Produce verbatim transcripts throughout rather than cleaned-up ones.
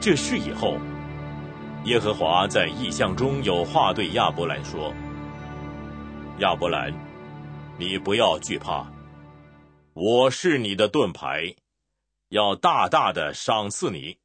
这事以后，耶和华在异象中有话对亚伯兰说：亚伯兰，你不要惧怕，我是你的盾牌，要大大的赏赐你。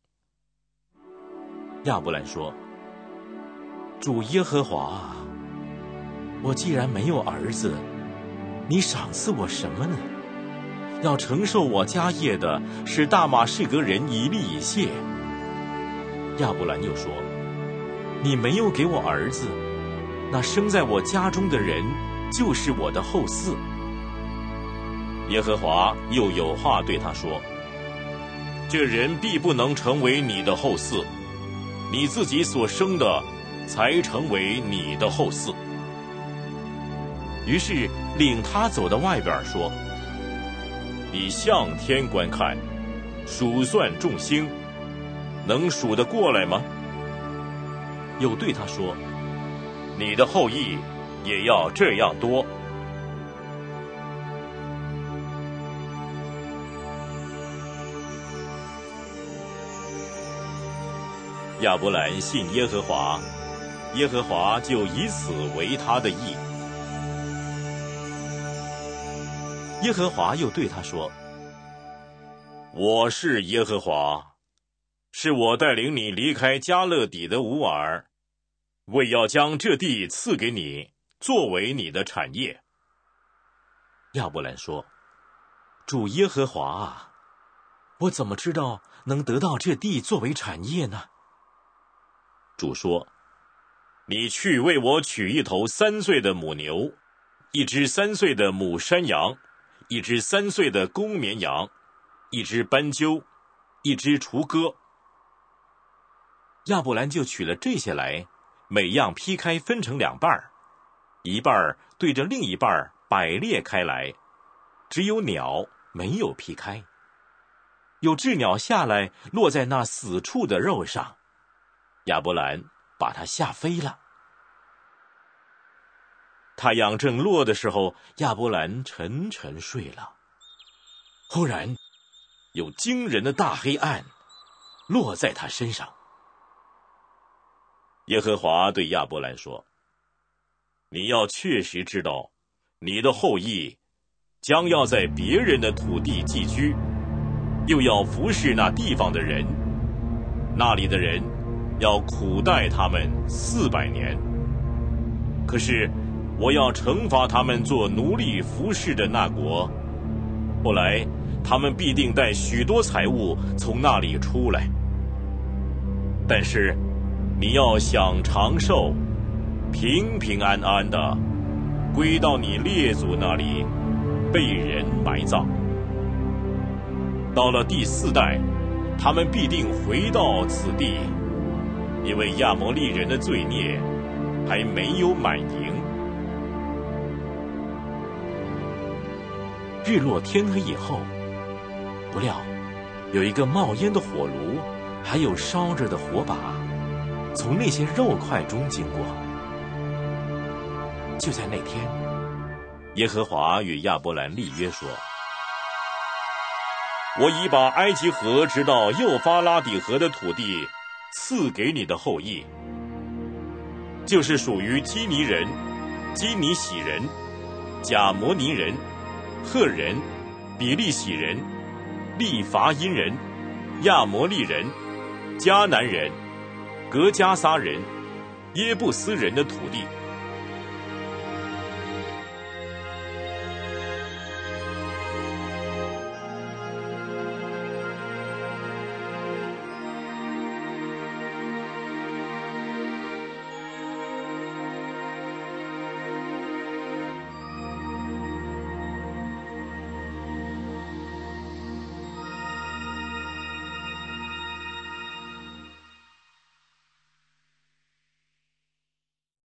亚伯兰说：主耶和华，我既然没有儿子，你赏赐我什么呢？要承受我家业的是大马士革人以利以谢。亚伯兰又说：你没有给我儿子，那生在我家中的人就是我的后嗣。耶和华又有话对他说：这人必不能成为你的后嗣，你自己所生的才成为你的后嗣。于是领他走到外边说：你向天观看，数算众星，能数得过来吗？又对他说：你的后裔也要这样多。亚伯兰信耶和华，耶和华就以此为他的义。耶和华又对他说：我是耶和华，是我带领你离开迦勒底的乌尔，为要将这地赐给你，作为你的产业。亚伯兰说：主耶和华啊，我怎么知道能得到这地作为产业呢？主说：你去为我取一头三岁的母牛，一只三岁的母山羊，一只三岁的公绵羊，一只斑鸠，一只雏鸽。亚伯兰就取了这些来，每样劈开分成两半，一半对着另一半摆列开来，只有鸟没有劈开。有鸷鸟下来落在那死处的肉上，亚伯兰把它吓飞了。太阳正落的时候，亚伯兰沉沉睡了。忽然有惊人的大黑暗落在他身上。耶和华对亚伯兰说：你要确实知道，你的后裔将要在别人的土地寄居，又要服侍那地方的人，那里的人要苦待他们四百年。可是我要惩罚他们做奴隶服侍的那国，后来他们必定带许多财物从那里出来。但是你要享长寿，平平安安的归到你列祖那里，被人埋葬。到了第四代，他们必定回到此地，因为亚摩利人的罪孽还没有满盈。日落天黑以后，不料有一个冒烟的火炉，还有烧着的火把，从那些肉块中经过。就在那天，耶和华与亚伯兰立约说：我已把埃及河直到幼发拉底河的土地赐给你的后裔，就是属于基尼人、基尼喜人、贾摩尼人、赫人、比利洗人、利伐因人、亚摩利人、迦南人、革迦撒人、耶布斯人的土地。